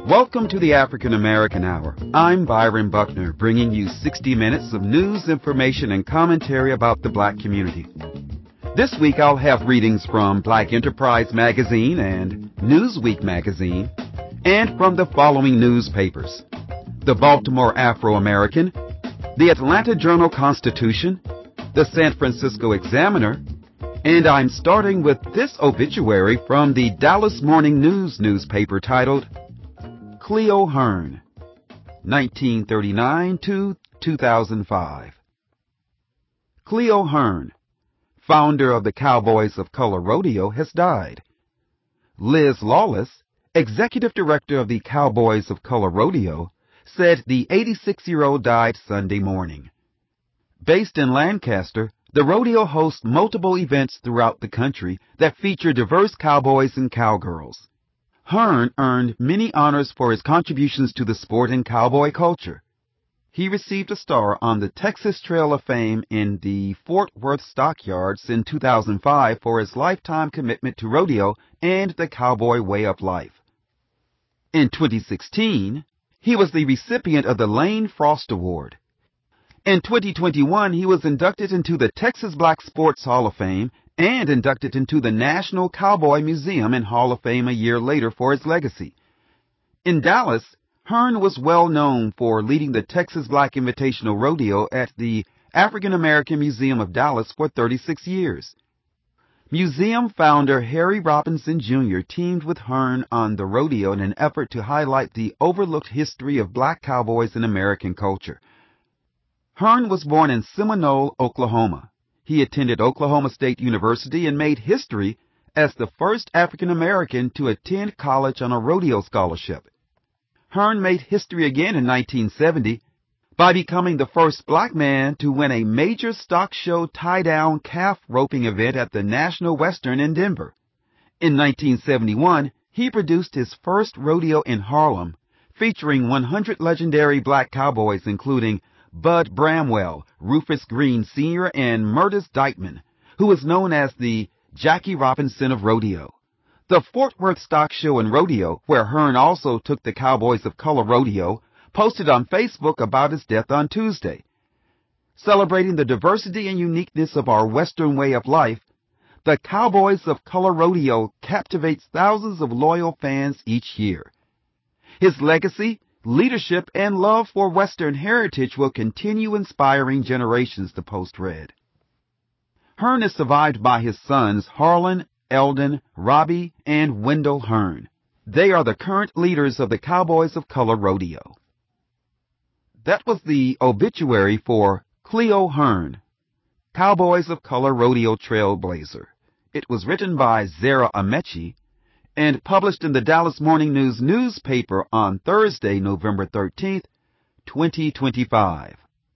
Welcome to the African American Hour. I'm Byron Buckner, bringing you 60 minutes of news, information, and commentary about the black community. This week I'll have readings from Black Enterprise Magazine and Newsweek Magazine, and from the following newspapers: the Baltimore Afro-American, the Atlanta Journal-Constitution, the San Francisco Examiner, and I'm starting with this obituary from the Dallas Morning News newspaper titled Cleo Hearn, 1939 to 2005. Cleo Hearn, founder of the Cowboys of Color Rodeo, has died. Liz Lawless, executive director of the Cowboys of Color Rodeo, said the 86-year-old died Sunday morning. Based in Lancaster, the rodeo hosts multiple events throughout the country that feature diverse cowboys and cowgirls. Hearn earned many honors for his contributions to the sport and cowboy culture. He received a star on the Texas Trail of Fame in the Fort Worth Stockyards in 2005 for his lifetime commitment to rodeo and the cowboy way of life. In 2016, he was the recipient of the Lane Frost Award. In 2021, he was inducted into the Texas Black Sports Hall of Fame and inducted into the National Cowboy Museum and Hall of Fame a year later for his legacy. In Dallas, Hearn was well known for leading the Texas Black Invitational Rodeo at the African American Museum of Dallas for 36 years. Museum founder Harry Robinson Jr. teamed with Hearn on the rodeo in an effort to highlight the overlooked history of black cowboys in American culture. Hearn was born in Seminole, Oklahoma. He attended Oklahoma State University and made history as the first African American to attend college on a rodeo scholarship. Hearn made history again in 1970 by becoming the first black man to win a major stock show tie-down calf roping event at the National Western in Denver. In 1971, he produced his first rodeo in Harlem, featuring 100 legendary black cowboys including Bud Bramwell, Rufus Green Sr., and Murtis Dykeman, who was known as the Jackie Robinson of rodeo. The Fort Worth Stock Show and Rodeo, where Hearn also took the Cowboys of Color Rodeo, posted on Facebook about his death on Tuesday. Celebrating the diversity and uniqueness of our Western way of life, the Cowboys of Color Rodeo captivates thousands of loyal fans each year. His legacy, leadership, and love for Western heritage will continue inspiring generations, the Post read. Hearn is survived by his sons Harlan, Eldon, Robbie, and Wendell Hearn. They are the current leaders of the Cowboys of Color Rodeo. That was the obituary for Cleo Hearn, Cowboys of Color Rodeo Trailblazer. It was written by Zara Amechi and published in the Dallas Morning News newspaper on Thursday, November 13th, 2025.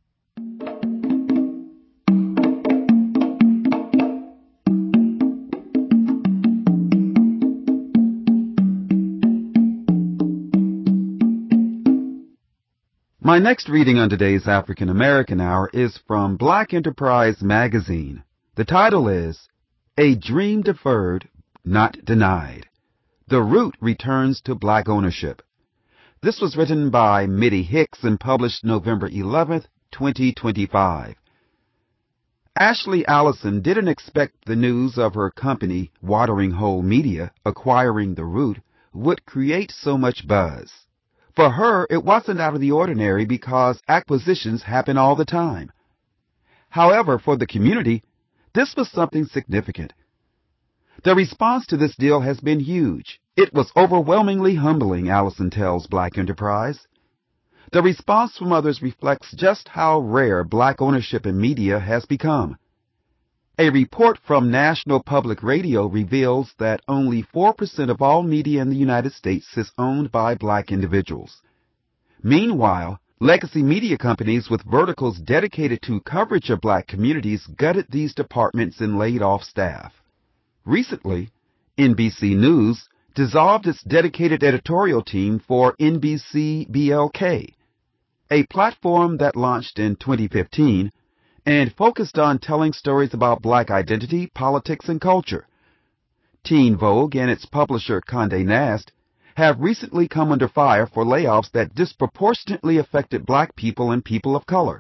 My next reading on today's African American Hour is from Black Enterprise Magazine. The title is A Dream Deferred, Not Denied. The Root Returns to Black Ownership. This was written by Mitty Hicks and published November 11th, 2025. Ashley Allison didn't expect the news of her company, Watering Hole Media, acquiring The Root, would create so much buzz. For her, it wasn't out of the ordinary because acquisitions happen all the time. However, for the community, this was something significant. The response to this deal has been huge. It was overwhelmingly humbling, Allison tells Black Enterprise. The response from others reflects just how rare black ownership in media has become. A report from National Public Radio reveals that only 4% of all media in the United States is owned by black individuals. Meanwhile, legacy media companies with verticals dedicated to coverage of black communities gutted these departments and laid off staff. Recently, NBC News dissolved its dedicated editorial team for NBC BLK, a platform that launched in 2015 and focused on telling stories about black identity, politics, and culture. Teen Vogue and its publisher Condé Nast have recently come under fire for layoffs that disproportionately affected black people and people of color.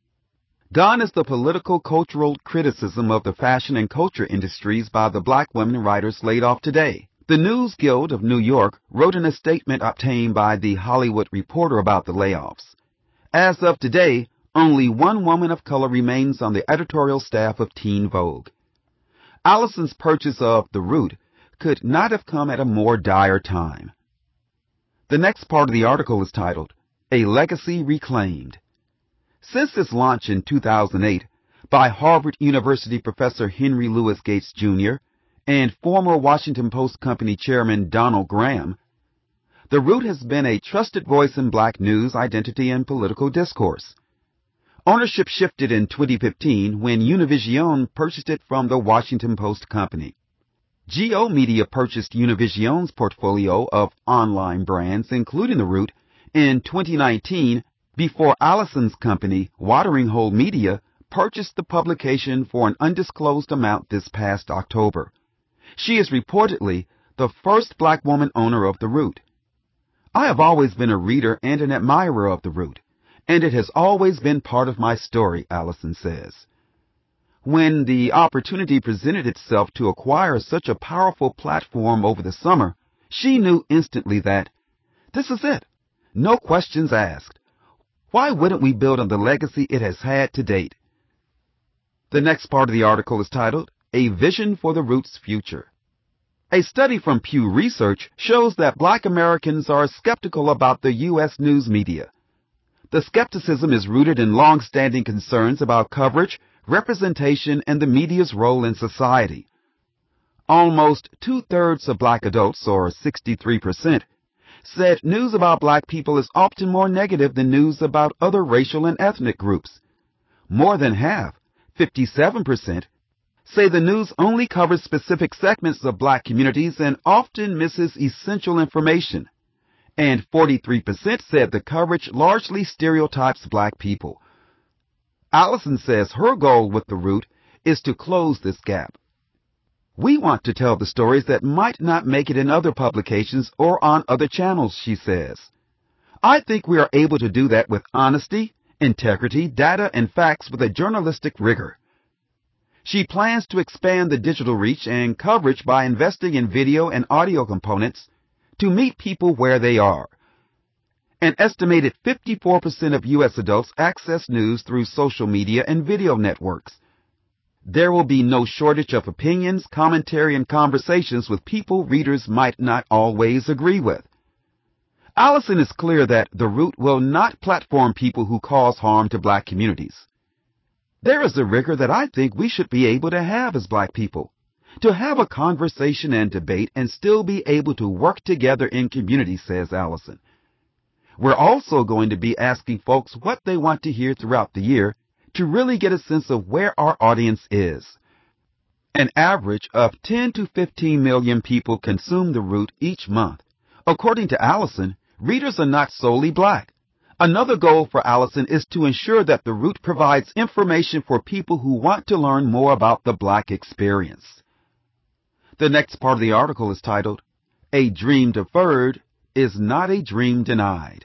Gone is the political cultural criticism of the fashion and culture industries by the black women writers laid off today. The News Guild of New York wrote in a statement obtained by The Hollywood Reporter about the layoffs. As of today, only one woman of color remains on the editorial staff of Teen Vogue. Allison's purchase of The Root could not have come at a more dire time. The next part of the article is titled, A Legacy Reclaimed. Since its launch in 2008 by Harvard University professor Henry Louis Gates, Jr. and former Washington Post Company chairman Donald Graham, The Root has been a trusted voice in black news, identity, and political discourse. Ownership shifted in 2015 when Univision purchased it from the Washington Post Company. GO Media purchased Univision's portfolio of online brands, including The Root, in 2019 before Allison's company, Watering Hole Media, purchased the publication for an undisclosed amount this past October. She is reportedly the first black woman owner of The Root. I have always been a reader and an admirer of The Root, and it has always been part of my story, Allison says. When the opportunity presented itself to acquire such a powerful platform over the summer, she knew instantly that this is it. No questions asked. Why wouldn't we build on the legacy it has had to date? The next part of the article is titled, A Vision for the Root's Future. A study from Pew Research shows that black Americans are skeptical about the U.S. news media. The skepticism is rooted in long-standing concerns about coverage, representation, and the media's role in society. Almost two-thirds of black adults, or 63%, said news about black people is often more negative than news about other racial and ethnic groups. More than half, 57%, say the news only covers specific segments of black communities and often misses essential information. And 43% said the coverage largely stereotypes black people. Allison says her goal with The Root is to close this gap. We want to tell the stories that might not make it in other publications or on other channels, she says. I think we are able to do that with honesty, integrity, data, and facts with a journalistic rigor. She plans to expand the digital reach and coverage by investing in video and audio components to meet people where they are. An estimated 54% of U.S. adults access news through social media and video networks. There will be no shortage of opinions, commentary, and conversations with people readers might not always agree with. Allison is clear that The Root will not platform people who cause harm to black communities. There is a rigor that I think we should be able to have as black people, to have a conversation and debate and still be able to work together in community, says Allison. We're also going to be asking folks what they want to hear throughout the year to really get a sense of where our audience is. An average of 10 to 15 million people consume The Root each month. According to Allison, readers are not solely black. Another goal for Allison is to ensure that The Root provides information for people who want to learn more about the black experience. The next part of the article is titled, A Dream Deferred is Not a Dream Denied.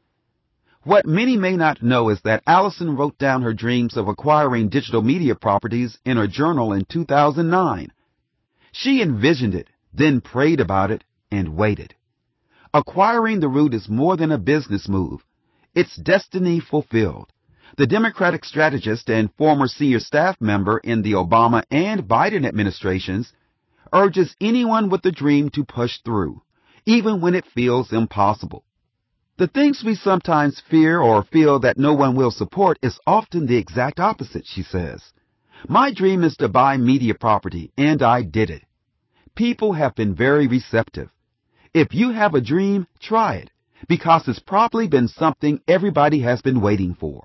What many may not know is that Allison wrote down her dreams of acquiring digital media properties in her journal in 2009. She envisioned it, then prayed about it, and waited. Acquiring The Root is more than a business move. It's destiny fulfilled. The Democratic strategist and former senior staff member in the Obama and Biden administrations urges anyone with a dream to push through, even when it feels impossible. The things we sometimes fear or feel that no one will support is often the exact opposite, she says. My dream is to buy media property, and I did it. People have been very receptive. If you have a dream, try it, because it's probably been something everybody has been waiting for.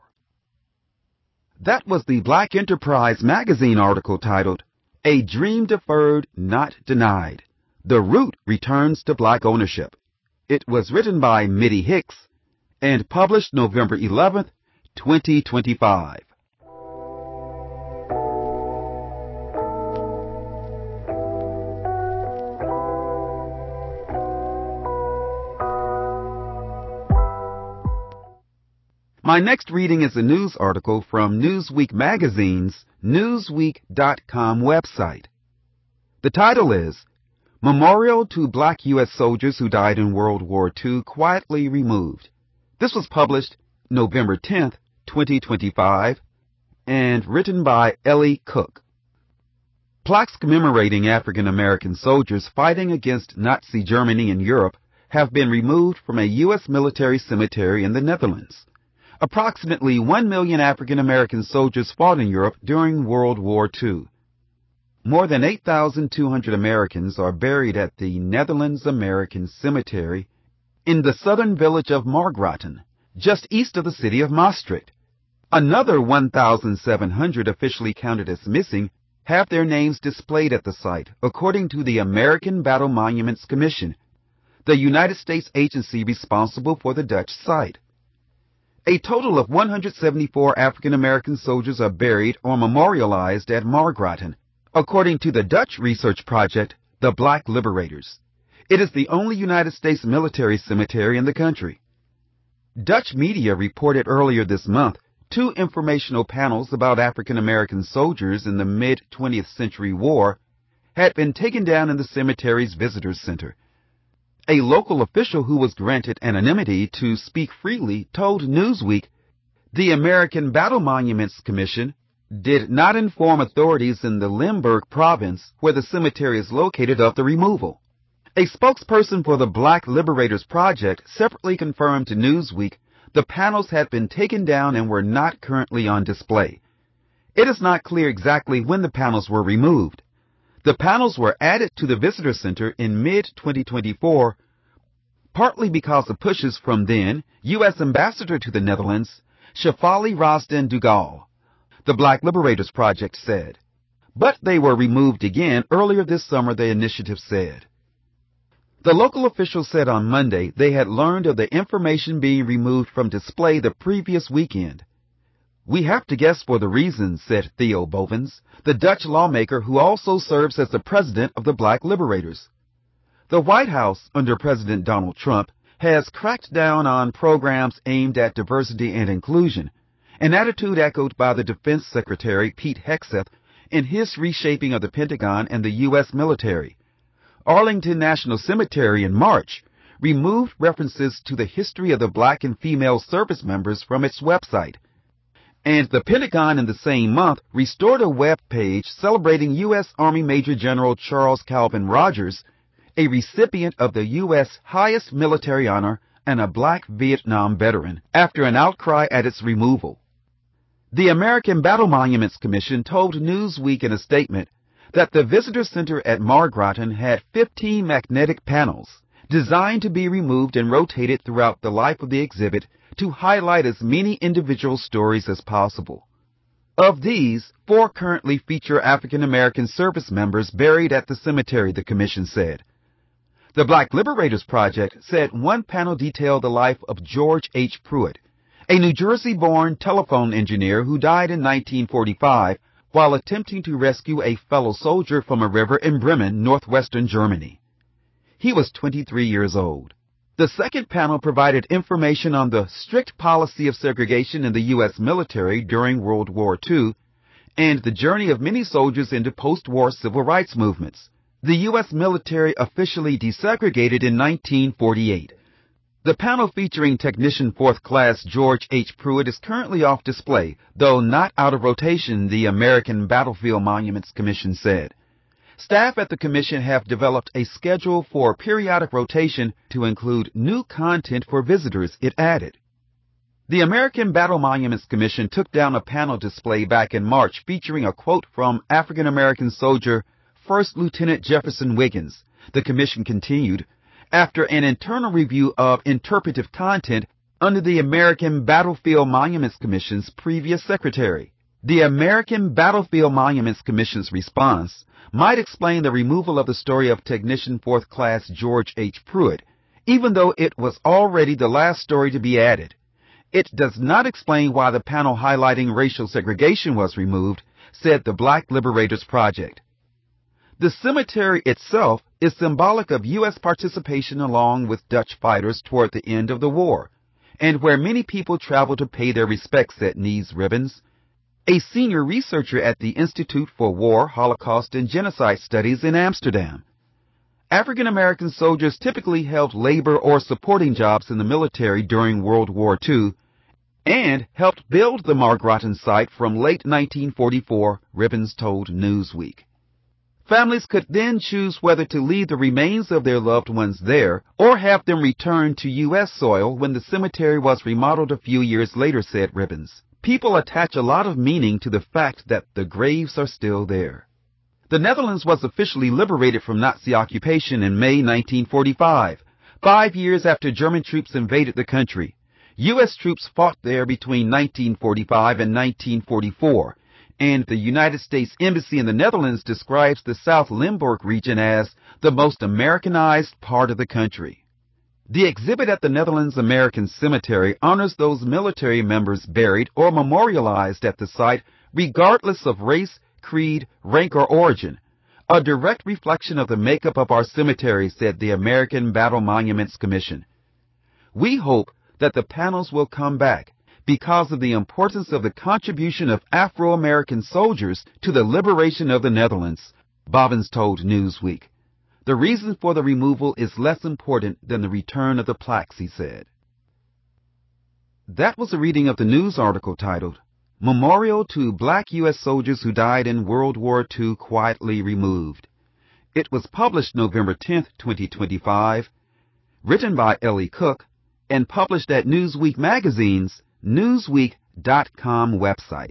That was the Black Enterprise magazine article titled, A Dream Deferred, Not Denied. The Root Returns to Black Ownership. It was written by Mitty Hicks and published November 11th, 2025. My next reading is a news article from Newsweek magazine's Newsweek.com website. The title is Memorial to Black U.S. Soldiers Who Died in World War II Quietly Removed. This was published November 10th, 2025, and written by Ellie Cook. Plaques commemorating African American soldiers fighting against Nazi Germany in Europe have been removed from a U.S. military cemetery in the Netherlands. Approximately 1 million African American soldiers fought in Europe during World War II. More than 8,200 Americans are buried at the Netherlands American Cemetery in the southern village of Margraten, just east of the city of Maastricht. Another 1,700 officially counted as missing have their names displayed at the site, according to the American Battle Monuments Commission, the United States agency responsible for the Dutch site. A total of 174 African American soldiers are buried or memorialized at Margraten, according to the Dutch research project, the Black Liberators. It is the only United States military cemetery in the country. Dutch media reported earlier this month 2 informational panels about African American soldiers in the mid-20th century war had been taken down in the cemetery's visitors center. A local official who was granted anonymity to speak freely told Newsweek the American Battle Monuments Commission did not inform authorities in the Limburg province where the cemetery is located of the removal. A spokesperson for the Black Liberators Project separately confirmed to Newsweek the panels had been taken down and were not currently on display. It is not clear exactly when the panels were removed. The panels were added to the visitor center in mid-2024, partly because of pushes from then U.S. Ambassador to the Netherlands, Shefali Rosden Dugal, the Black Liberators Project said. But they were removed again earlier this summer, the initiative said. The local officials said on Monday they had learned of the information being removed from display the previous weekend. We have to guess for the reasons, said Theo Bovens, the Dutch lawmaker who also serves as the president of the Black Liberators. The White House, under President Donald Trump, has cracked down on programs aimed at diversity and inclusion, an attitude echoed by the Defense Secretary Pete Hegseth in his reshaping of the Pentagon and the U.S. military. Arlington National Cemetery in March removed references to the history of the black and female service members from its website. And the Pentagon in the same month restored a web page celebrating U.S. Army Major General Charles Calvin Rogers, a recipient of the U.S. highest military honor and a black Vietnam veteran, after an outcry at its removal. The American Battle Monuments Commission told Newsweek in a statement that the visitor center at Margraten had 15 magnetic panels designed to be removed and rotated throughout the life of the exhibit to highlight as many individual stories as possible. Of these, 4 currently feature African American service members buried at the cemetery, the commission said. The Black Liberators Project said one panel detailed the life of George H. Pruitt, a New Jersey-born telephone engineer who died in 1945 while attempting to rescue a fellow soldier from a river in Bremen, northwestern Germany. He was 23 years old. The second panel provided information on the strict policy of segregation in the U.S. military during World War II and the journey of many soldiers into post-war civil rights movements. The U.S. military officially desegregated in 1948. The panel featuring Technician 4th Class George H. Pruitt is currently off display, though not out of rotation, the American Battlefield Monuments Commission said. Staff at the commission have developed a schedule for periodic rotation to include new content for visitors, it added. The American Battle Monuments Commission took down a panel display back in March featuring a quote from African American soldier First Lieutenant Jefferson Wiggins, the commission continued, after an internal review of interpretive content under the American Battlefield Monuments Commission's previous secretary. The American Battlefield Monuments Commission's response might explain the removal of the story of Technician 4th Class George H. Pruitt, even though it was already the last story to be added. It does not explain why the panel highlighting racial segregation was removed, said the Black Liberators Project. The cemetery itself is symbolic of U.S. participation along with Dutch fighters toward the end of the war, and where many people travel to pay their respects, said Nees Ribbons, a senior researcher at the Institute for War, Holocaust, and Genocide Studies in Amsterdam. African American soldiers typically held labor or supporting jobs in the military during World War II and helped build the Margraten site from late 1944, Ribbons told Newsweek. Families could then choose whether to leave the remains of their loved ones there or have them returned to U.S. soil when the cemetery was remodeled a few years later, said Ribbons. People attach a lot of meaning to the fact that the graves are still there. The Netherlands was officially liberated from Nazi occupation in May 1945, 5 years after German troops invaded the country. U.S. troops fought there between 1945 and 1944, and the United States Embassy in the Netherlands describes the South Limburg region as the most Americanized part of the country. The exhibit at the Netherlands American Cemetery honors those military members buried or memorialized at the site regardless of race, creed, rank, or origin, a direct reflection of the makeup of our cemetery, said the American Battle Monuments Commission. We hope that the panels will come back because of the importance of the contribution of Afro-American soldiers to the liberation of the Netherlands, Bobbins told Newsweek. The reason for the removal is less important than the return of the plaques, he said. That was a reading of the news article titled, Memorial to Black U.S. Soldiers Who Died in World War II Quietly Removed. It was published November 10, 2025, written by Ellie Cook, and published at Newsweek Magazine's Newsweek.com website.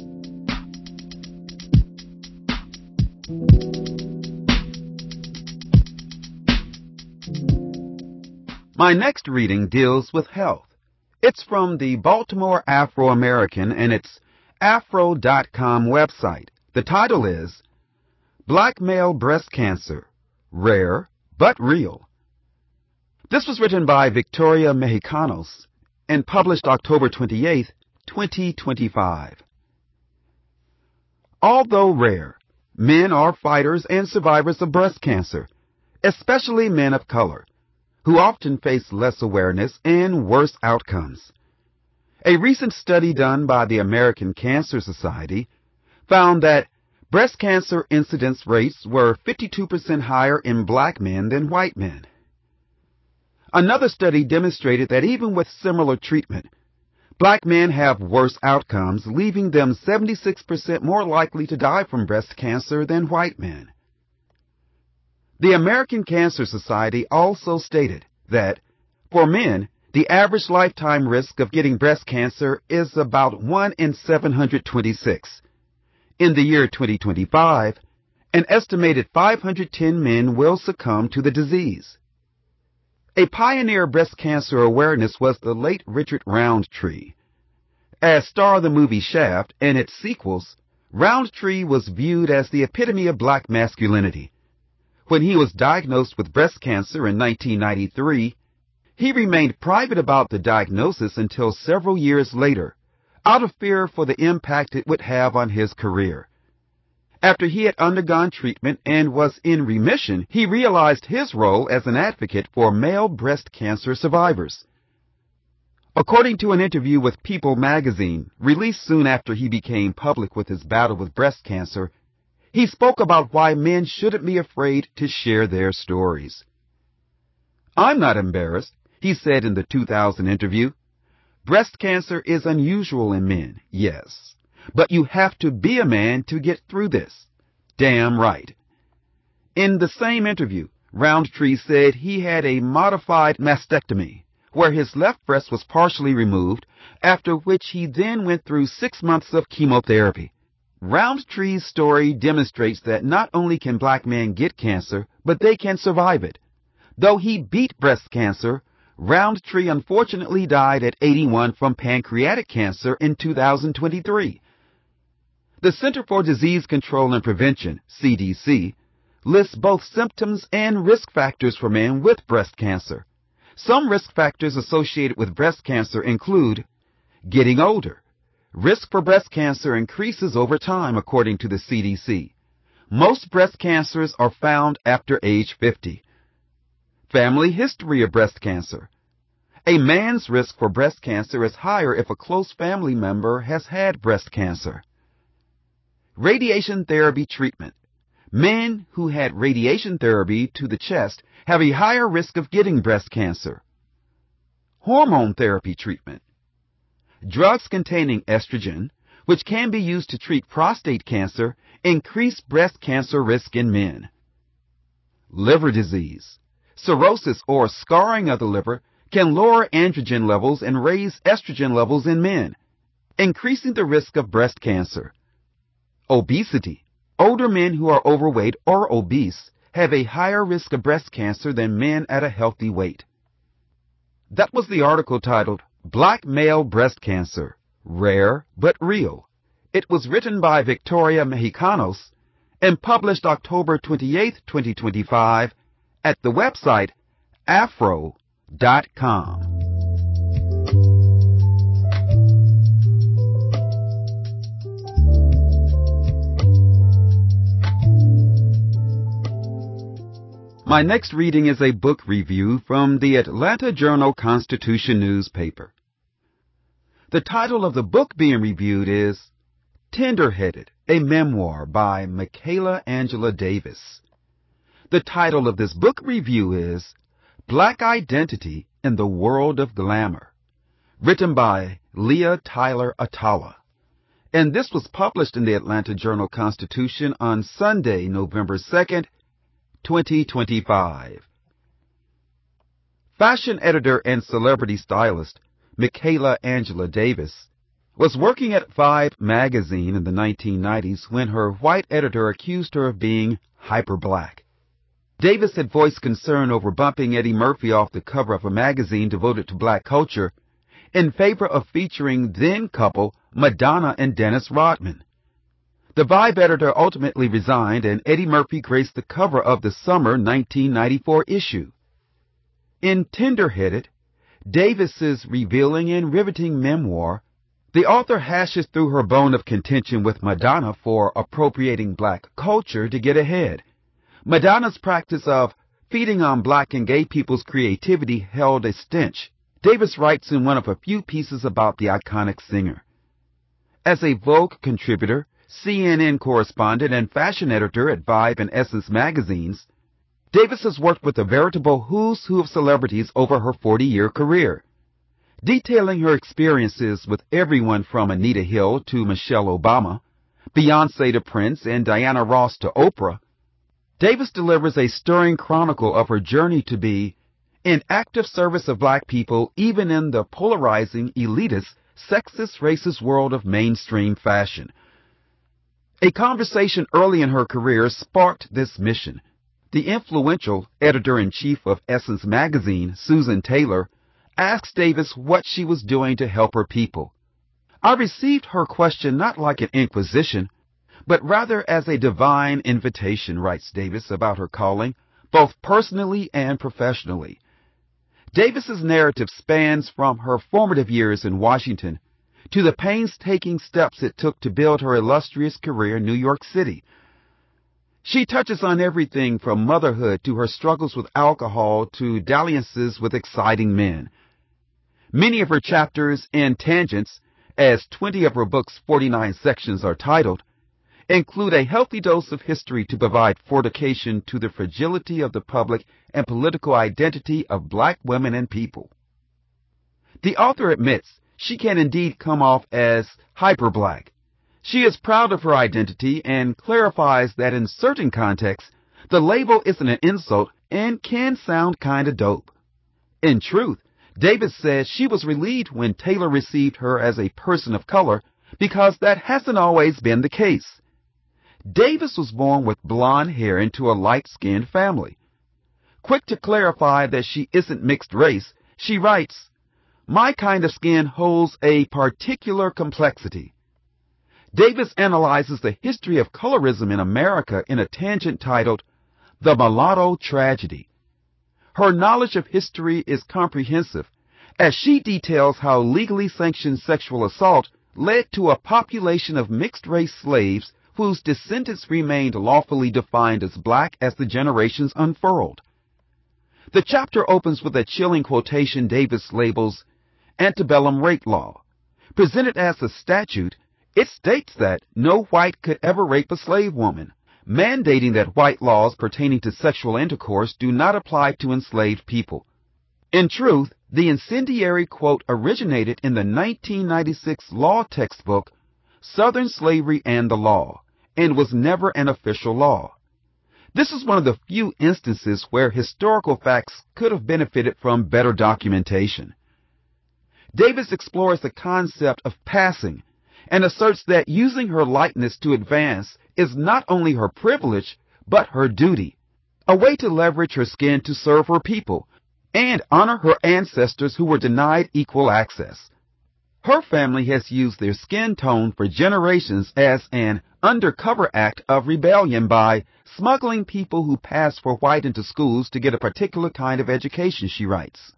My next reading deals with health. It's from the Baltimore Afro-American and its Afro.com website. The title is Black Male Breast Cancer, Rare but Real. This was written by Victoria Mexicanos and published October 28, 2025. Although rare, men are fighters and survivors of breast cancer, especially men of color, who often face less awareness and worse outcomes. A recent study done by the American Cancer Society found that breast cancer incidence rates were 52% higher in black men than white men. Another study demonstrated that even with similar treatment, black men have worse outcomes, leaving them 76% more likely to die from breast cancer than white men. The American Cancer Society also stated that, for men, the average lifetime risk of getting breast cancer is about 1 in 726. In the year 2025, an estimated 510 men will succumb to the disease. A pioneer of breast cancer awareness was the late Richard Roundtree. As star of the movie Shaft and its sequels, Roundtree was viewed as the epitome of black masculinity. When he was diagnosed with breast cancer in 1993, he remained private about the diagnosis until several years later, out of fear for the impact it would have on his career. After he had undergone treatment and was in remission, he realized his role as an advocate for male breast cancer survivors. According to an interview with People magazine, released soon after he became public with his battle with breast cancer, he spoke about why men shouldn't be afraid to share their stories. I'm not embarrassed, he said in the 2000 interview. Breast cancer is unusual in men, yes, but you have to be a man to get through this. Damn right. In the same interview, Roundtree said he had a modified mastectomy, where his left breast was partially removed, after which he then went through 6 months of chemotherapy. Roundtree's story demonstrates that not only can black men get cancer, but they can survive it. Though he beat breast cancer, Roundtree unfortunately died at 81 from pancreatic cancer in 2023. The Center for Disease Control and Prevention, CDC, lists both symptoms and risk factors for men with breast cancer. Some risk factors associated with breast cancer include getting older. Risk for breast cancer increases over time, according to the CDC. Most breast cancers are found after age 50. Family history of breast cancer. A man's risk for breast cancer is higher if a close family member has had breast cancer. Radiation therapy treatment. Men who had radiation therapy to the chest have a higher risk of getting breast cancer. Hormone therapy treatment. Drugs containing estrogen, which can be used to treat prostate cancer, increase breast cancer risk in men. Liver disease. Cirrhosis or scarring of the liver can lower androgen levels and raise estrogen levels in men, increasing the risk of breast cancer. Obesity. Older men who are overweight or obese have a higher risk of breast cancer than men at a healthy weight. That was the article titled, Black Male Breast Cancer, Rare but Real. It was written by Victoria Mexicanos and published October 28, 2025 at the website afro.com. My next reading is a book review from the Atlanta Journal-Constitution newspaper. The title of the book being reviewed is Tenderheaded, a Memoir by Michaela Angela Davis. The title of this book review is Black Identity in the World of Glamour, written by Leah Tyler Atala. And this was published in the Atlanta Journal-Constitution on Sunday, November 2nd, 2025. Fashion editor and celebrity stylist Michaela Angela Davis was working at Vibe magazine in the 1990s when her white editor accused her of being hyper-black. Davis had voiced concern over bumping Eddie Murphy off the cover of a magazine devoted to black culture in favor of featuring then-couple Madonna and Dennis Rodman. The Vibe editor ultimately resigned, and Eddie Murphy graced the cover of the summer 1994 issue. In Tenderheaded, Davis's revealing and riveting memoir, the author hashes through her bone of contention with Madonna for appropriating black culture to get ahead. Madonna's practice of feeding on black and gay people's creativity held a stench, Davis writes in one of a few pieces about the iconic singer. As a Vogue contributor, CNN correspondent, and fashion editor at Vibe and Essence magazines, Davis has worked with a veritable who's who of celebrities over her 40-year career. Detailing her experiences with everyone from Anita Hill to Michelle Obama, Beyoncé to Prince, and Diana Ross to Oprah, Davis delivers a stirring chronicle of her journey to be in active service of black people even in the polarizing, elitist, sexist, racist world of mainstream fashion. A conversation early in her career sparked this mission. The influential editor-in-chief of Essence magazine, Susan Taylor, asked Davis what she was doing to help her people. I received her question not like an inquisition, but rather as a divine invitation, writes Davis about her calling, both personally and professionally. Davis's narrative spans from her formative years in Washington to the painstaking steps it took to build her illustrious career in New York City. She touches on everything from motherhood to her struggles with alcohol to dalliances with exciting men. Many of her chapters and tangents, as 20 of her book's 49 sections are titled, include a healthy dose of history to provide fortification to the fragility of the public and political identity of black women and people. The author admits she can indeed come off as hyper-black. She is proud of her identity and clarifies that in certain contexts, the label isn't an insult and can sound kinda dope. In truth, Davis says she was relieved when Taylor received her as a person of color because that hasn't always been the case. Davis was born with blonde hair into a light-skinned family. Quick to clarify that she isn't mixed race, she writes, "My kind of skin holds a particular complexity." Davis analyzes the history of colorism in America in a tangent titled, The Mulatto Tragedy. Her knowledge of history is comprehensive, as she details how legally sanctioned sexual assault led to a population of mixed-race slaves whose descendants remained lawfully defined as black as the generations unfurled. The chapter opens with a chilling quotation Davis labels antebellum rape law. Presented as a statute, it states that no white could ever rape a slave woman, mandating that white laws pertaining to sexual intercourse do not apply to enslaved people. In truth, the incendiary quote originated in the 1996 law textbook, Southern Slavery and the Law, and was never an official law. This is one of the few instances where historical facts could have benefited from better documentation. Davis explores the concept of passing and asserts that using her likeness to advance is not only her privilege, but her duty, a way to leverage her skin to serve her people and honor her ancestors who were denied equal access. Her family has used their skin tone for generations as an undercover act of rebellion by smuggling people who pass for white into schools to get a particular kind of education, she writes.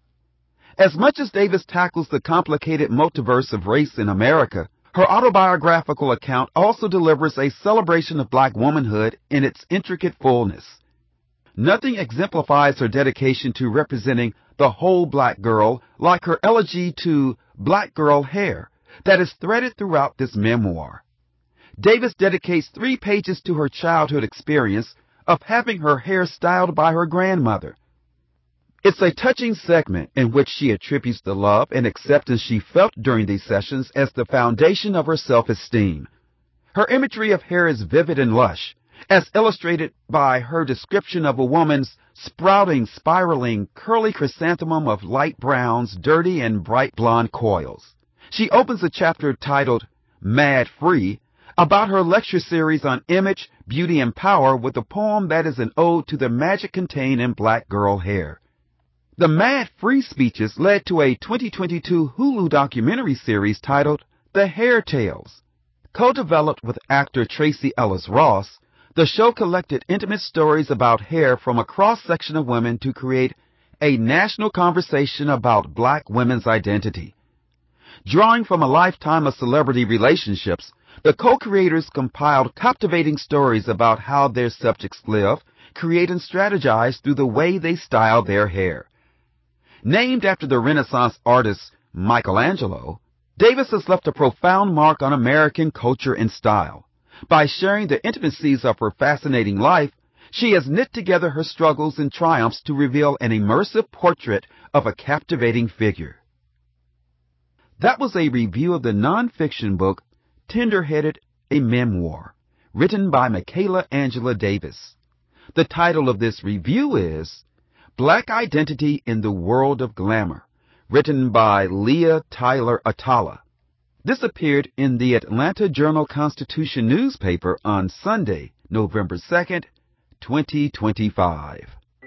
As much as Davis tackles the complicated multiverse of race in America, her autobiographical account also delivers a celebration of black womanhood in its intricate fullness. Nothing exemplifies her dedication to representing the whole black girl like her elegy to black girl hair that is threaded throughout this memoir. Davis dedicates 3 pages to her childhood experience of having her hair styled by her grandmother. It's a touching segment in which she attributes the love and acceptance she felt during these sessions as the foundation of her self-esteem. Her imagery of hair is vivid and lush, as illustrated by her description of a woman's sprouting, spiraling, curly chrysanthemum of light browns, dirty and bright blonde coils. She opens a chapter titled Mad Free about her lecture series on image, beauty, and power with a poem that is an ode to the magic contained in black girl hair. The Mad Free speeches led to a 2022 Hulu documentary series titled The Hair Tales. Co-developed with actor Tracee Ellis Ross, the show collected intimate stories about hair from a cross-section of women to create a national conversation about black women's identity. Drawing from a lifetime of celebrity relationships, the co-creators compiled captivating stories about how their subjects live, create, and strategize through the way they style their hair. Named after the Renaissance artist Michelangelo, Davis has left a profound mark on American culture and style. By sharing the intricacies of her fascinating life, she has knit together her struggles and triumphs to reveal an immersive portrait of a captivating figure. That was a review of the nonfiction book Tender-Headed, a Memoir, written by Michaela Angela Davis. The title of this review is Black Identity in the World of Glamour, written by Leah Tyler Atala. This appeared in the Atlanta Journal-Constitution newspaper on Sunday, November 2nd, 2025.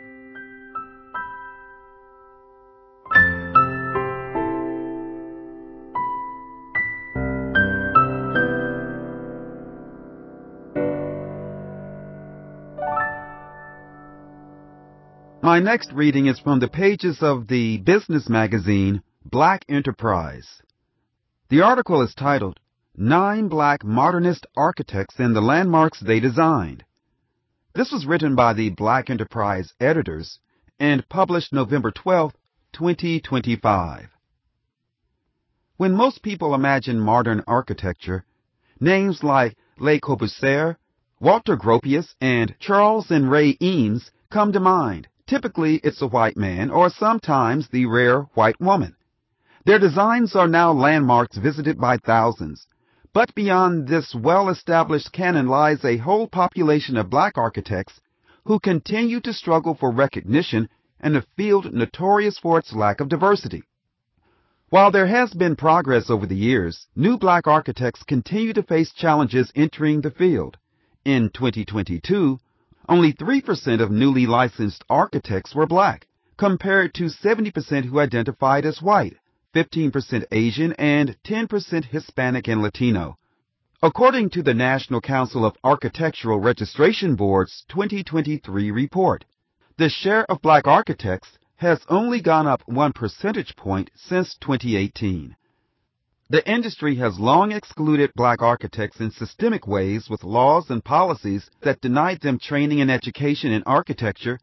My next reading is from the pages of the business magazine Black Enterprise. The article is titled, 9 Black Modernist Architects and the Landmarks They Designed. This was written by the Black Enterprise editors and published November 12, 2025. When most people imagine modern architecture, names like Le Corbusier, Walter Gropius, and Charles and Ray Eames come to mind. Typically, it's a white man or sometimes the rare white woman. Their designs are now landmarks visited by thousands. But beyond this well-established canon lies a whole population of black architects who continue to struggle for recognition in a field notorious for its lack of diversity. While there has been progress over the years, new black architects continue to face challenges entering the field. In 2022, only 3% of newly licensed architects were black, compared to 70% who identified as white, 15% Asian, and 10% Hispanic and Latino. According to the National Council of Architectural Registration Board's 2023 report, the share of black architects has only gone up 1 percentage point since 2018. The industry has long excluded black architects in systemic ways with laws and policies that denied them training and education in architecture,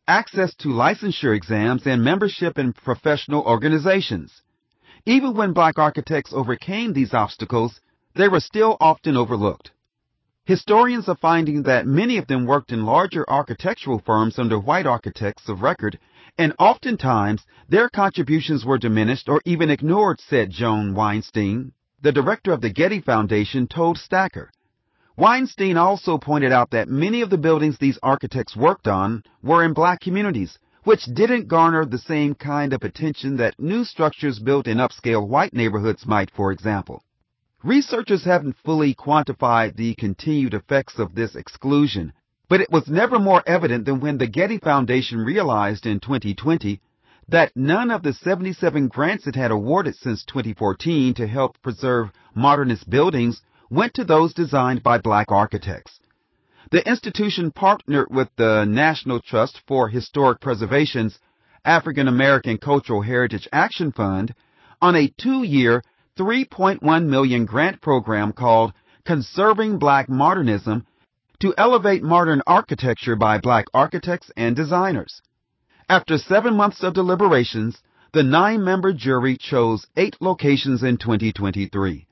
access to licensure exams, and membership in professional organizations. Even when black architects overcame these obstacles, they were still often overlooked. Historians are finding that many of them worked in larger architectural firms under white architects of record, and oftentimes their contributions were diminished or even ignored, said Joan Weinstein, the director of the Getty Foundation, told Stacker. Weinstein also pointed out that many of the buildings these architects worked on were in black communities, which didn't garner the same kind of attention that new structures built in upscale white neighborhoods might, for example. Researchers haven't fully quantified the continued effects of this exclusion, but it was never more evident than when the Getty Foundation realized in 2020 that none of the 77 grants it had awarded since 2014 to help preserve modernist buildings went to those designed by black architects. The institution partnered with the National Trust for Historic Preservation's African American Cultural Heritage Action Fund on a 2-year, $3.1 million grant program called Conserving Black Modernism to elevate modern architecture by black architects and designers. After 7 months of deliberations, the 9-member jury chose 8 locations in 2023.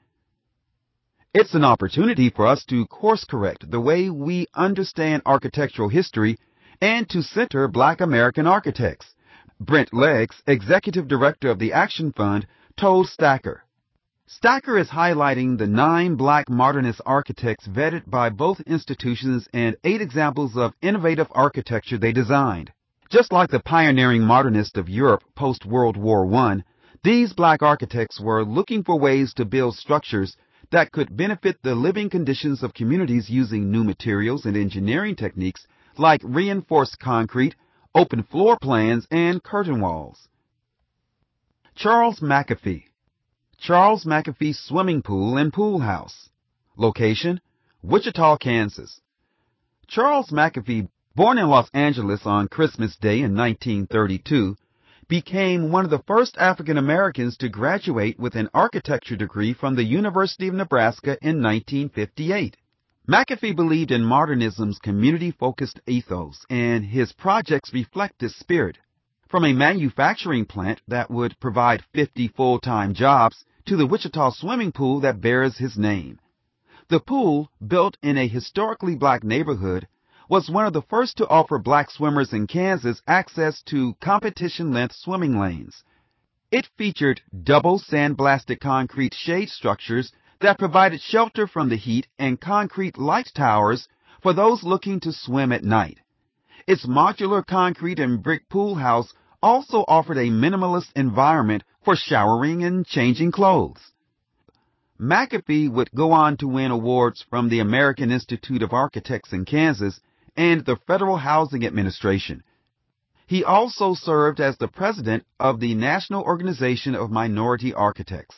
It's an opportunity for us to course-correct the way we understand architectural history and to center black American architects, Brent Leggs, executive director of the Action Fund, told Stacker. Stacker is highlighting the 9 black modernist architects vetted by both institutions and 8 examples of innovative architecture they designed. Just like the pioneering modernists of Europe post-World War I, these black architects were looking for ways to build structures that could benefit the living conditions of communities using new materials and engineering techniques like reinforced concrete, open floor plans, and curtain walls. Charles McAfee. Charles McAfee Swimming Pool and Pool House. Location, Wichita, Kansas. Charles McAfee, born in Los Angeles on Christmas Day in 1932, became one of the first African Americans to graduate with an architecture degree from the University of Nebraska in 1958. McAfee believed in modernism's community-focused ethos, and his projects reflect this spirit. From a manufacturing plant that would provide 50 full-time jobs to the Wichita swimming pool that bears his name. The pool, built in a historically black neighborhood, was one of the first to offer black swimmers in Kansas access to competition-length swimming lanes. It featured double sandblasted concrete shade structures that provided shelter from the heat and concrete light towers for those looking to swim at night. Its modular concrete and brick pool house also offered a minimalist environment for showering and changing clothes. McAfee would go on to win awards from the American Institute of Architects in Kansas and the Federal Housing Administration. He also served as the president of the National Organization of Minority Architects.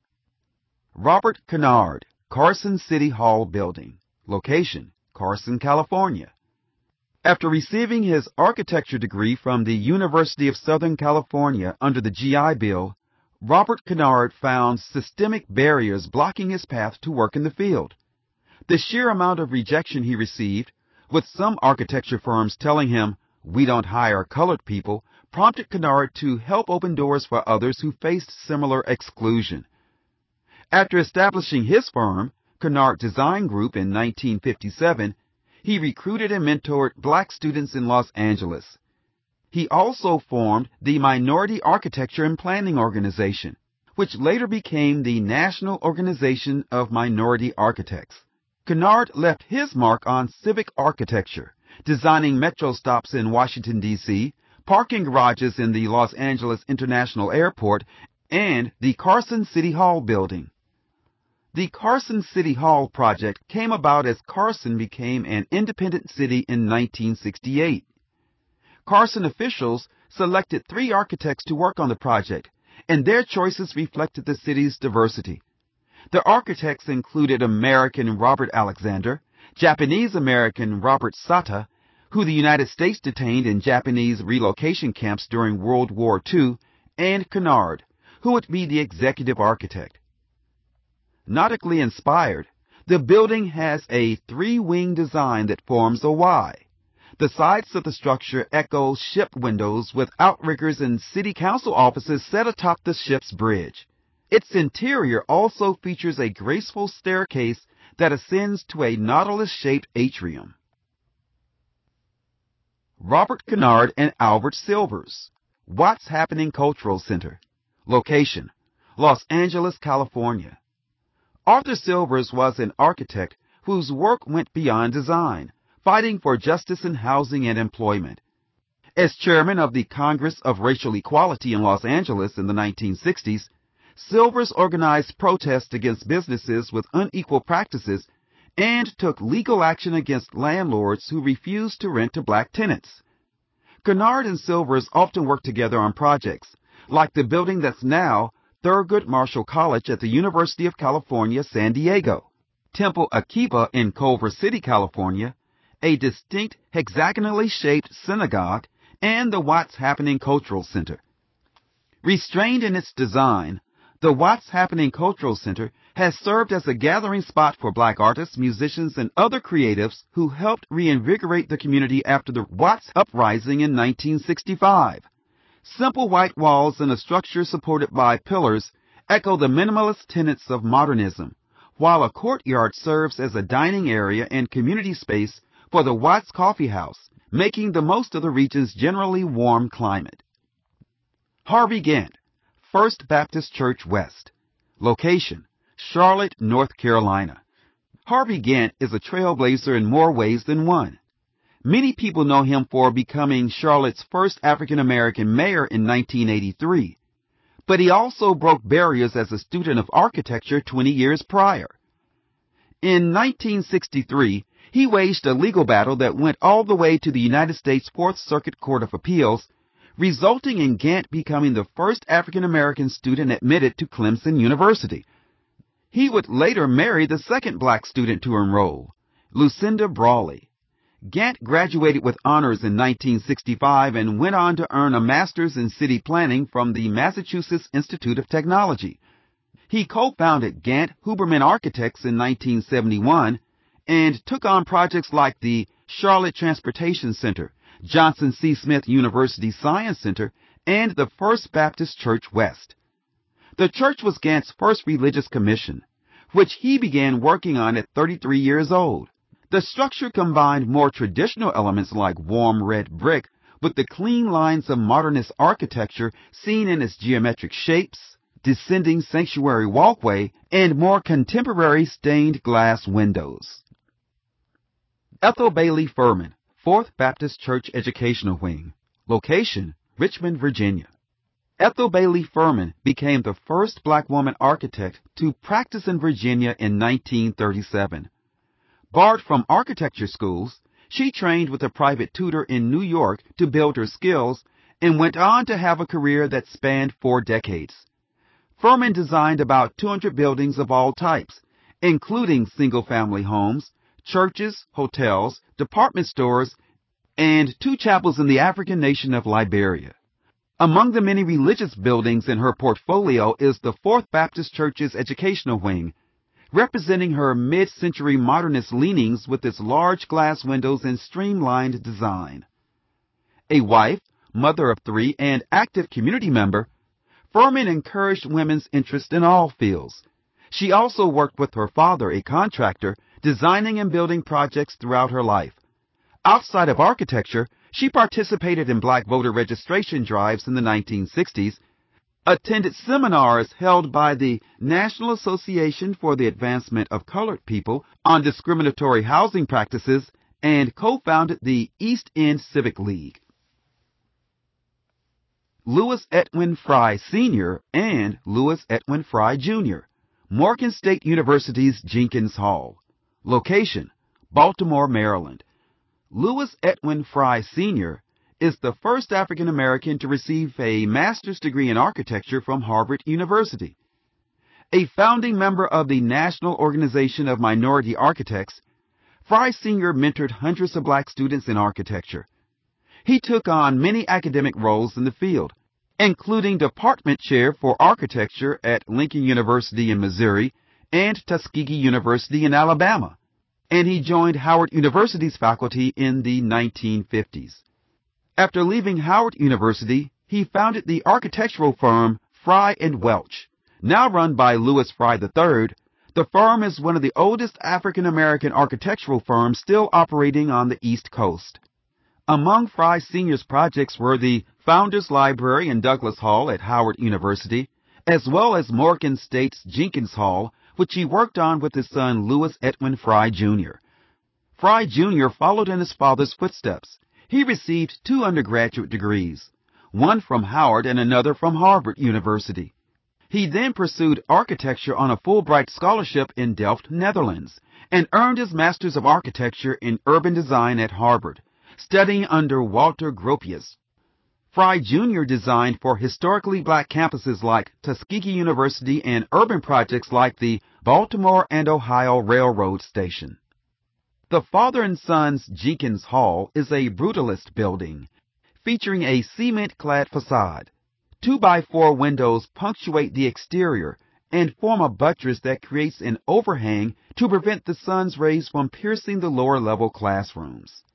Robert Kennard, Carson City Hall Building. Location, Carson, California. After receiving his architecture degree from the University of Southern California under the GI Bill, Robert Kennard found systemic barriers blocking his path to work in the field. The sheer amount of rejection he received, with some architecture firms telling him, "We don't hire colored people," prompted Kennard to help open doors for others who faced similar exclusion. After establishing his firm, Kennard Design Group, in 1957, he recruited and mentored black students in Los Angeles. He also formed the Minority Architecture and Planning Organization, which later became the National Organization of Minority Architects. Kennard left his mark on civic architecture, designing metro stops in Washington, D.C., parking garages in the Los Angeles International Airport, and the Carson City Hall building. The Carson City Hall project came about as Carson became an independent city in 1968. Carson officials selected 3 architects to work on the project, and their choices reflected the city's diversity. The architects included American Robert Alexander, Japanese-American Robert Sata, who the United States detained in Japanese relocation camps during World War II, and Kennard, who would be the executive architect. Nautically inspired, the building has a 3-wing design that forms a Y. The sides of the structure echo ship windows with outriggers and city council offices set atop the ship's bridge. Its interior also features a graceful staircase that ascends to a nautilus-shaped atrium. Robert Kennard and Albert Silvers, What's Happening Cultural Center. Location, Los Angeles, California. Arthur Silvers was an architect whose work went beyond design, fighting for justice in housing and employment. As chairman of the Congress of Racial Equality in Los Angeles in the 1960s, Silvers organized protests against businesses with unequal practices and took legal action against landlords who refused to rent to black tenants. Kennard and Silvers often worked together on projects, like the building that's now Thurgood Marshall College at the University of California, San Diego, Temple Akiba in Culver City, California, a distinct hexagonally shaped synagogue, and the What's Happening Cultural Center. Restrained in its design, the What's Happening Cultural Center has served as a gathering spot for black artists, musicians, and other creatives who helped reinvigorate the community after the Watts uprising in 1965. Simple white walls and a structure supported by pillars echo the minimalist tenets of modernism, while a courtyard serves as a dining area and community space for the Watts Coffee House, making the most of the region's generally warm climate. Harvey Gantt, First Baptist Church West. Location, Charlotte, North Carolina. Harvey Gantt is a trailblazer in more ways than one. Many people know him for becoming Charlotte's first African-American mayor in 1983, but he also broke barriers as a student of architecture 20 years prior. In 1963, he waged a legal battle that went all the way to the United States Fourth Circuit Court of Appeals, resulting in Gantt becoming the first African-American student admitted to Clemson University. He would later marry the second black student to enroll, Lucinda Brawley. Gantt graduated with honors in 1965 and went on to earn a master's in city planning from the Massachusetts Institute of Technology. He co-founded Gantt Huberman Architects in 1971 and took on projects like the Charlotte Transportation Center, Johnson C. Smith University Science Center, and the First Baptist Church West. The church was Gantt's first religious commission, which he began working on at 33 years old. The structure combined more traditional elements like warm red brick with the clean lines of modernist architecture seen in its geometric shapes, descending sanctuary walkway, and more contemporary stained glass windows. Ethel Bailey Furman, Fourth Baptist Church Educational Wing. Location, Richmond, Virginia. Ethel Bailey Furman became the first black woman architect to practice in Virginia in 1937. Barred from architecture schools, she trained with a private tutor in New York to build her skills and went on to have a career that spanned 4 decades. Furman designed about 200 buildings of all types, including single-family homes, churches, hotels, department stores, and 2 chapels in the African nation of Liberia. Among the many religious buildings in her portfolio is the Fourth Baptist Church's Educational Wing, representing her mid-century modernist leanings with its large glass windows and streamlined design. A wife, mother of 3, and active community member, Furman encouraged women's interest in all fields. She also worked with her father, a contractor, designing and building projects throughout her life. Outside of architecture, she participated in black voter registration drives in the 1960s, attended seminars held by the National Association for the Advancement of Colored People on discriminatory housing practices, and co-founded the East End Civic League. Louis Edwin Fry Sr. and Louis Edwin Fry Jr., Morgan State University's Jenkins Hall. Location, Baltimore, Maryland. Louis Edwin Fry Sr. is the first African American to receive a master's degree in architecture from Harvard University. A founding member of the National Organization of Minority Architects, Fry Sr. mentored hundreds of black students in architecture. He took on many academic roles in the field, including department chair for architecture at Lincoln University in Missouri and Tuskegee University in Alabama, and he joined Howard University's faculty in the 1950s. After leaving Howard University, he founded the architectural firm Fry and Welch. Now run by Louis Fry III, the firm is one of the oldest African-American architectural firms still operating on the East Coast. Among Fry Sr.'s projects were the Founders Library in Douglas Hall at Howard University, as well as Morgan State's Jenkins Hall, which he worked on with his son Louis Edwin Fry Jr. Fry Jr. followed in his father's footsteps. He received 2 undergraduate degrees, one from Howard and another from Harvard University. He then pursued architecture on a Fulbright scholarship in Delft, Netherlands, and earned his Master's of Architecture in Urban Design at Harvard, studying under Walter Gropius. Fry Jr. designed for historically black campuses like Tuskegee University and urban projects like the Baltimore and Ohio Railroad Station. The father and son's Jenkins Hall is a brutalist building, featuring a cement-clad facade. 2x4 windows punctuate the exterior and form a buttress that creates an overhang to prevent the sun's rays from piercing the lower-level classrooms.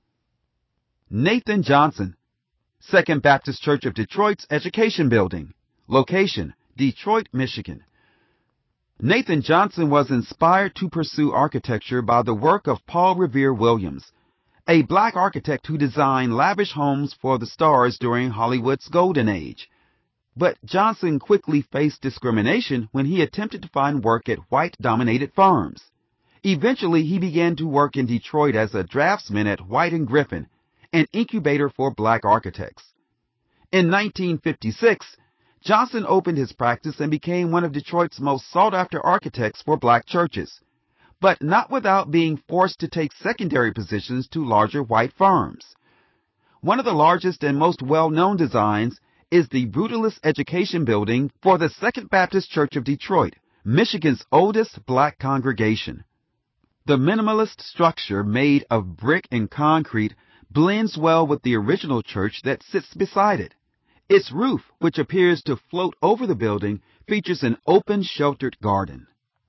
Nathan Johnson, Second Baptist Church of Detroit's Education Building. Location, Detroit, Michigan. Nathan Johnson was inspired to pursue architecture by the work of Paul Revere Williams, a black architect who designed lavish homes for the stars during Hollywood's golden age. But Johnson quickly faced discrimination when he attempted to find work at white-dominated firms. Eventually, he began to work in Detroit as a draftsman at White & Griffin, an incubator for black architects. In 1956, Johnson opened his practice and became one of Detroit's most sought-after architects for black churches, but not without being forced to take secondary positions to larger white firms. One of the largest and most well-known designs is the Brutalist Education Building for the Second Baptist Church of Detroit, Michigan's oldest black congregation. The minimalist structure made of brick and concrete blends well with the original church that sits beside it. Its roof, which appears to float over the building, features an open, sheltered garden.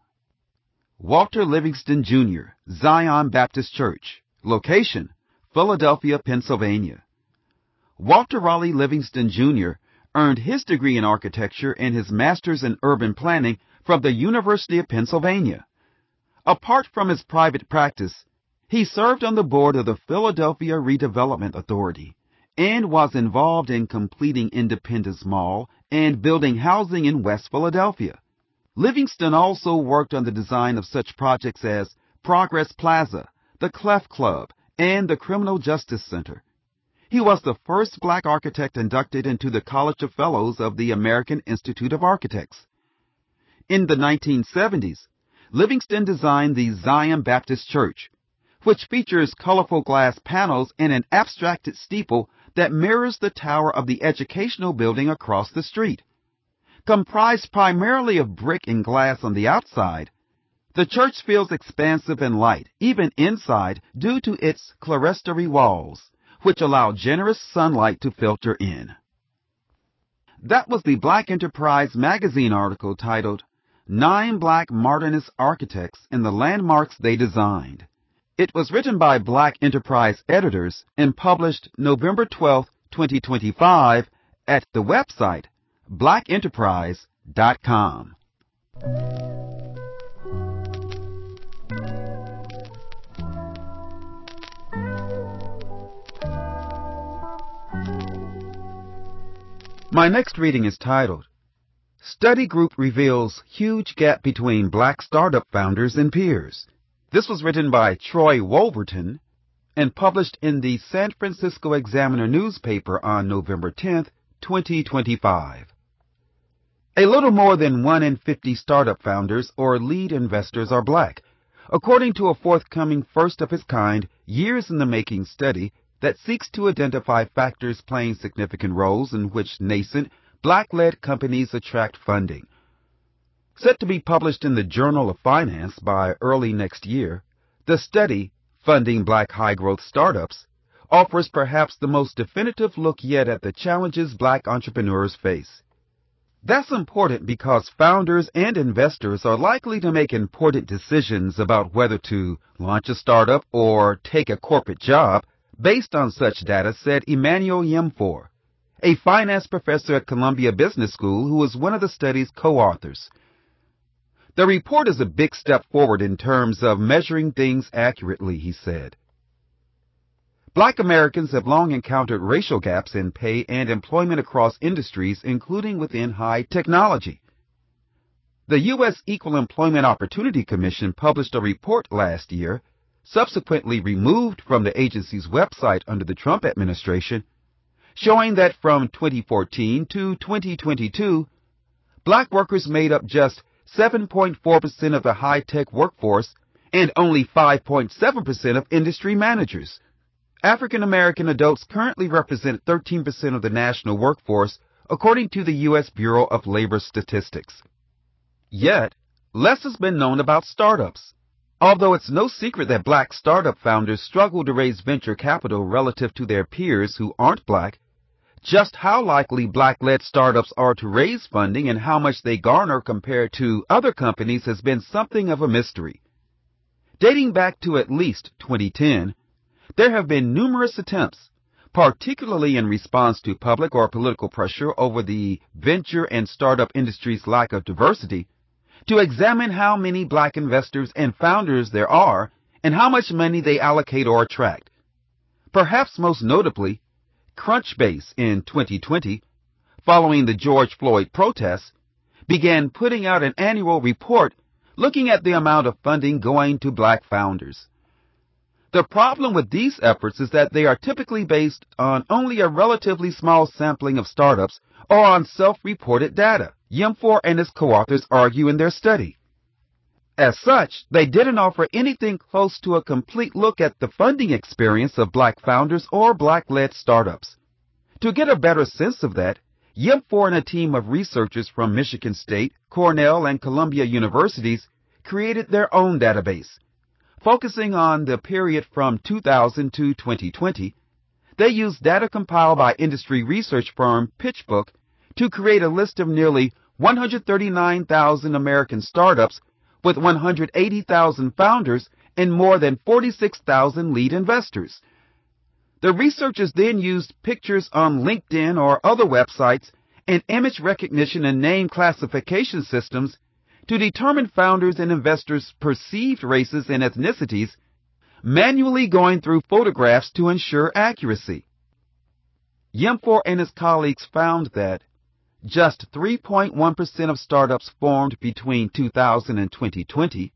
Walter Livingston, Jr., Zion Baptist Church. Location, Philadelphia, Pennsylvania. Walter Raleigh Livingston, Jr. earned his degree in architecture and his master's in urban planning from the University of Pennsylvania. Apart from his private practice, he served on the board of the Philadelphia Redevelopment Authority and was involved in completing Independence Mall and building housing in West Philadelphia. Livingston also worked on the design of such projects as Progress Plaza, the Clef Club, and the Criminal Justice Center. He was the first black architect inducted into the College of Fellows of the American Institute of Architects. In the 1970s, Livingston designed the Zion Baptist Church, which features colorful glass panels and an abstracted steeple that mirrors the tower of the educational building across the street. Comprised primarily of brick and glass on the outside, the church feels expansive and light, even inside, due to its clerestory walls, which allow generous sunlight to filter in. That was the Black Enterprise magazine article titled, 9 Black Modernist Architects and the Landmarks They Designed. It was written by Black Enterprise editors and published November 12, 2025 at the website blackenterprise.com. My next reading is titled, Study Group Reveals Huge Gap Between Black Startup Founders and Peers. This was written by Troy Wolverton and published in the San Francisco Examiner newspaper on November 10, 2025. A little more than 1 in 50 startup founders or lead investors are black, according to a forthcoming first-of-its-kind, years-in-the-making study that seeks to identify factors playing significant roles in which nascent, black-led companies attract funding. Set to be published in the Journal of Finance by early next year, the study, Funding Black High-Growth Startups, offers perhaps the most definitive look yet at the challenges black entrepreneurs face. That's important because founders and investors are likely to make important decisions about whether to launch a startup or take a corporate job based on such data, said Emmanuel Yemfor, a finance professor at Columbia Business School who was one of the study's co-authors. The report is a big step forward in terms of measuring things accurately, he said. Black Americans have long encountered racial gaps in pay and employment across industries, including within high technology. The U.S. Equal Employment Opportunity Commission published a report last year, subsequently removed from the agency's website under the Trump administration, showing that from 2014 to 2022, black workers made up just 7.4% of the high-tech workforce and only 5.7% of industry managers. African American adults currently represent 13% of the national workforce, according to the U.S. Bureau of Labor Statistics. Yet, less has been known about startups. Although it's no secret that black startup founders struggle to raise venture capital relative to their peers who aren't black, just how likely black-led startups are to raise funding and how much they garner compared to other companies has been something of a mystery. Dating back to at least 2010, there have been numerous attempts, particularly in response to public or political pressure over the venture and startup industry's lack of diversity, to examine how many black investors and founders there are and how much money they allocate or attract. Perhaps most notably, Crunchbase in 2020, following the George Floyd protests, began putting out an annual report looking at the amount of funding going to black founders. The problem with these efforts is that they are typically based on only a relatively small sampling of startups or on self-reported data, Yemfor and his co-authors argue in their study. As such, they didn't offer anything close to a complete look at the funding experience of black founders or black-led startups. To get a better sense of that, Yemfor and a team of researchers from Michigan State, Cornell, and Columbia Universities created their own database. Focusing on the period from 2000 to 2020, they used data compiled by industry research firm PitchBook to create a list of nearly 139,000 American startups with 180,000 founders and more than 46,000 lead investors. The researchers then used pictures on LinkedIn or other websites and image recognition and name classification systems to determine founders and investors' perceived races and ethnicities, manually going through photographs to ensure accuracy. Yemfor and his colleagues found that just 3.1% of startups formed between 2000 and 2020,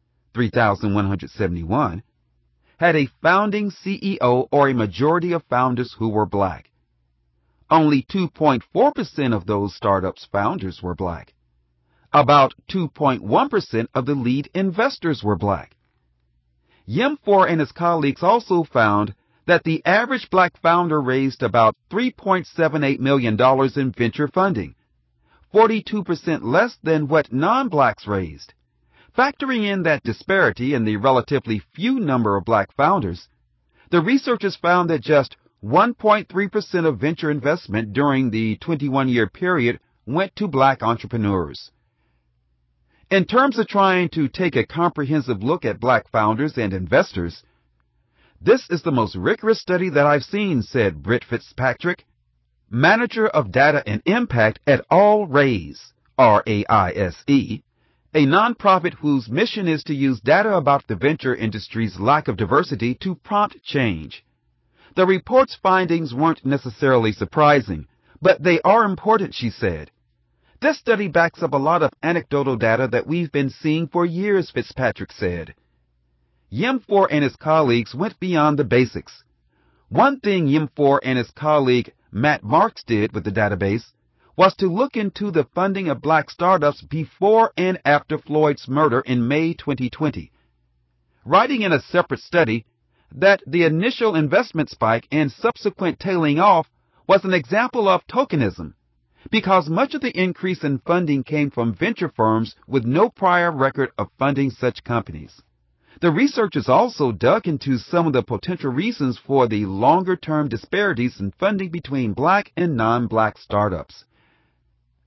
3,171, had a founding CEO or a majority of founders who were black. Only 2.4% of those startups' founders were black. About 2.1% of the lead investors were black. Yemfor and his colleagues also found that the average black founder raised about $3.78 million in venture funding, 42% less than what non-blacks raised. Factoring in that disparity in the relatively few number of black founders, the researchers found that just 1.3% of venture investment during the 21-year period went to black entrepreneurs. In terms of trying to take a comprehensive look at black founders and investors, this is the most rigorous study that I've seen, said Britt Fitzpatrick, manager of data and impact at All Raise, RAISE, a nonprofit whose mission is to use data about the venture industry's lack of diversity to prompt change. The report's findings weren't necessarily surprising, but they are important, she said. This study backs up a lot of anecdotal data that we've been seeing for years, Fitzpatrick said. Yemfor and his colleagues went beyond the basics. One thing Yemfor and his colleague Matt Marks did with the database was to look into the funding of black startups before and after Floyd's murder in May 2020, writing in a separate study that the initial investment spike and subsequent tailing off was an example of tokenism, because much of the increase in funding came from venture firms with no prior record of funding such companies. The researchers also dug into some of the potential reasons for the longer-term disparities in funding between black and non-black startups.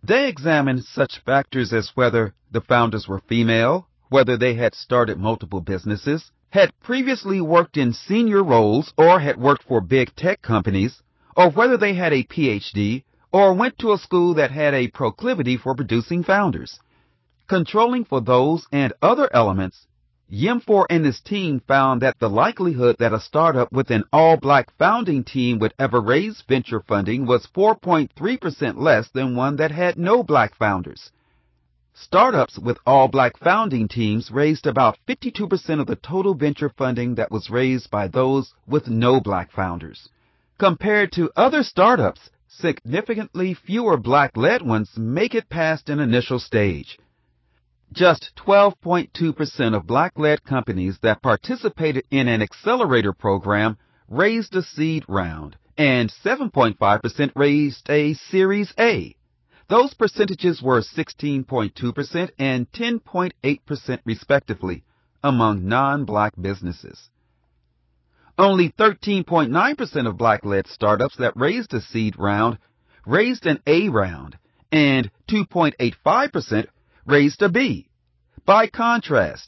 They examined such factors as whether the founders were female, whether they had started multiple businesses, had previously worked in senior roles or had worked for big tech companies, or whether they had a PhD or went to a school that had a proclivity for producing founders. Controlling for those and other elements, Yim4 and his team found that the likelihood that a startup with an all-black founding team would ever raise venture funding was 4.3% less than one that had no black founders. Startups with all-black founding teams raised about 52% of the total venture funding that was raised by those with no black founders. Compared to other startups, significantly fewer black-led ones make it past an initial stage. Just 12.2% of black-led companies that participated in an accelerator program raised a seed round, and 7.5% raised a Series A. Those percentages were 16.2% and 10.8% respectively among non-black businesses. Only 13.9% of black-led startups that raised a seed round raised an A round, and 2.85% raised a B. By contrast,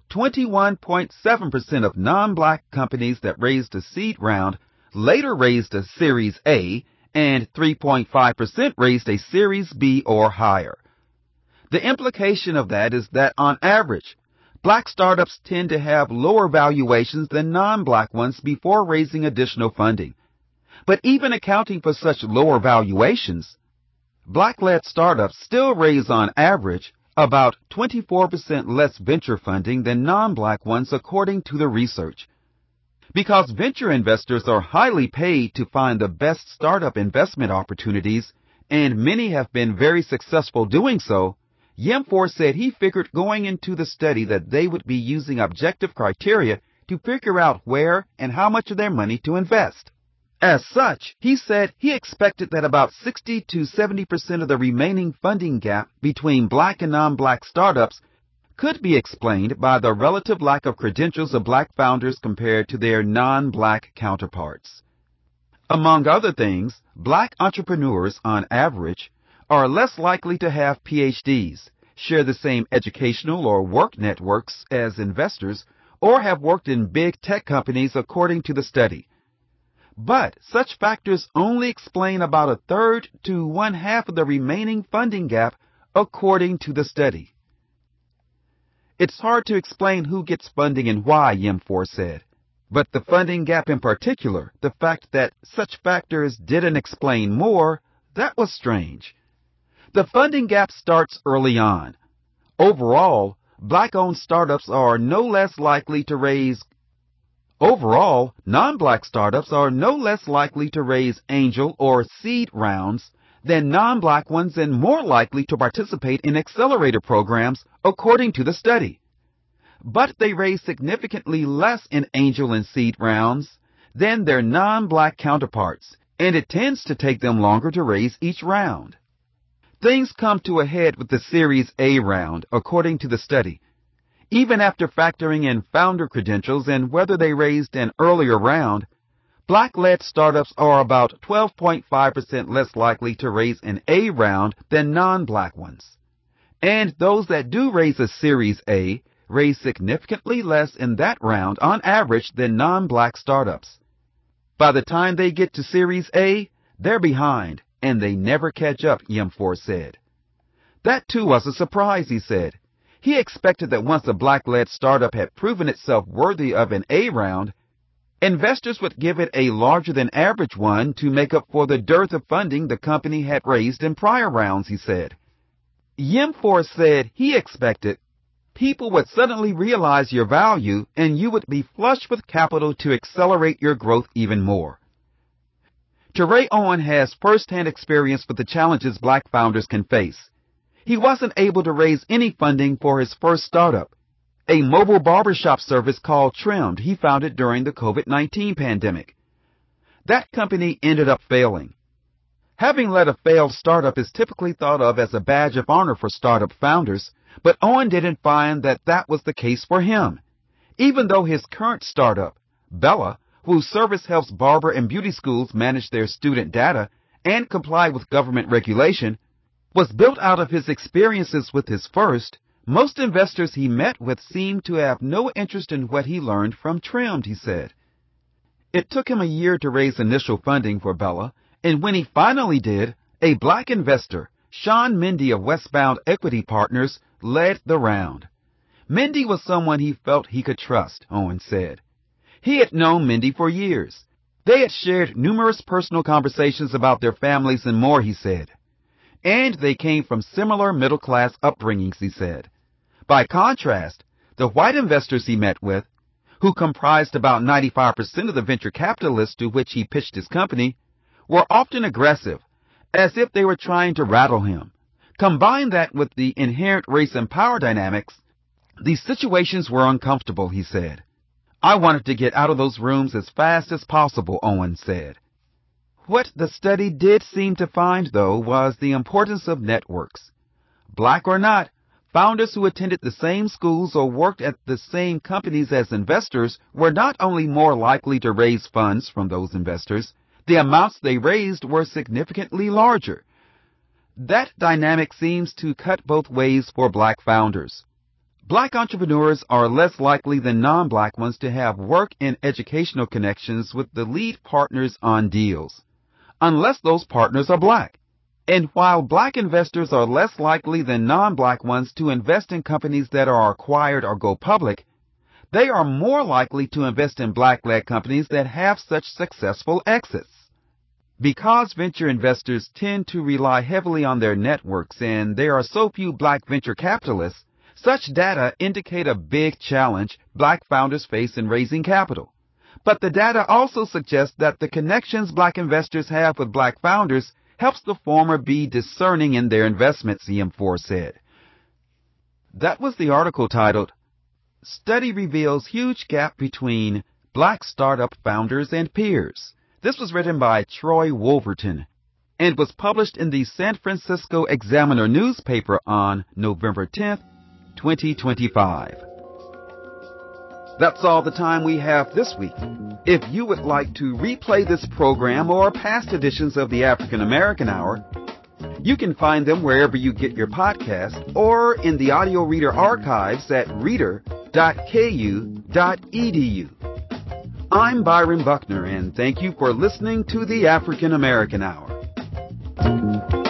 21.7% of non-black companies that raised a seed round later raised a Series A, and 3.5% raised a Series B or higher. The implication of that is that on average, black startups tend to have lower valuations than non-black ones before raising additional funding. But even accounting for such lower valuations, black-led startups still raise on average about 24% less venture funding than non-black ones according to the research. Because venture investors are highly paid to find the best startup investment opportunities, and many have been very successful doing so, Yim4 said he figured going into the study that they would be using objective criteria to figure out where and how much of their money to invest. As such, he said he expected that about 60 to 70% of the remaining funding gap between black and non-black startups could be explained by the relative lack of credentials of black founders compared to their non-black counterparts. Among other things, black entrepreneurs, on average, are less likely to have PhDs, share the same educational or work networks as investors, or have worked in big tech companies according to the study. But such factors only explain about a third to one-half of the remaining funding gap according to the study. It's hard to explain who gets funding and why, Yim4 said. But the funding gap in particular, the fact that such factors didn't explain more, that was strange. The funding gap starts early on. Overall, black-owned startups are no less likely to raise Overall, non-black startups are no less likely to raise angel or seed rounds than non-black ones and more likely to participate in accelerator programs, according to the study. But they raise significantly less in angel and seed rounds than their non-black counterparts, and it tends to take them longer to raise each round. Things come to a head with the Series A round, according to the study. Even after factoring in founder credentials and whether they raised an earlier round, black-led startups are about 12.5% less likely to raise an A round than non-black ones. And those that do raise a Series A raise significantly less in that round on average than non-black startups. By the time they get to Series A, they're behind, and they never catch up, Yim4 said. That too was a surprise, he said. He expected that once a black-led startup had proven itself worthy of an A round, investors would give it a larger-than-average one to make up for the dearth of funding the company had raised in prior rounds, he said. Yim4 said he expected people would suddenly realize your value and you would be flush with capital to accelerate your growth even more. Teray Owen has first-hand experience with the challenges black founders can face. He wasn't able to raise any funding for his first startup, a mobile barbershop service called Trimmed he founded during the COVID-19 pandemic. That company ended up failing. Having led a failed startup is typically thought of as a badge of honor for startup founders, but Owen didn't find that that was the case for him. Even though his current startup, Bella, whose service helps barber and beauty schools manage their student data and comply with government regulation, was built out of his experiences with his first. Most investors he met with seemed to have no interest in what he learned from Trimmed, he said. It took him a year to raise initial funding for Bella, and when he finally did, a black investor, Sean Mendy of Westbound Equity Partners, led the round. Mendy was someone he felt he could trust, Owen said. He had known Mendy for years. They had shared numerous personal conversations about their families and more, he said. And they came from similar middle-class upbringings, he said. By contrast, the white investors he met with, who comprised about 95% of the venture capitalists to which he pitched his company, were often aggressive, as if they were trying to rattle him. Combine that with the inherent race and power dynamics, these situations were uncomfortable, he said. I wanted to get out of those rooms as fast as possible, Owen said. What the study did seem to find, though, was the importance of networks. Black or not, founders who attended the same schools or worked at the same companies as investors were not only more likely to raise funds from those investors, the amounts they raised were significantly larger. That dynamic seems to cut both ways for black founders. Black entrepreneurs are less likely than non-black ones to have work and educational connections with the lead partners on deals, unless those partners are black. And while black investors are less likely than non-black ones to invest in companies that are acquired or go public, they are more likely to invest in black-led companies that have such successful exits. Because venture investors tend to rely heavily on their networks and there are so few black venture capitalists, such data indicate a big challenge black founders face in raising capital. But the data also suggests that the connections black investors have with black founders helps the former be discerning in their investments, EM4 said. That was the article titled, Study Reveals Huge Gap Between Black Startup Founders and Peers. This was written by Troy Wolverton and was published in the San Francisco Examiner newspaper on November 10th, 2025. That's all the time we have this week. If you would like to replay this program or past editions of the African American Hour, you can find them wherever you get your podcasts or in the audio reader archives at reader.ku.edu. I'm Byron Buckner, and thank you for listening to the African American Hour.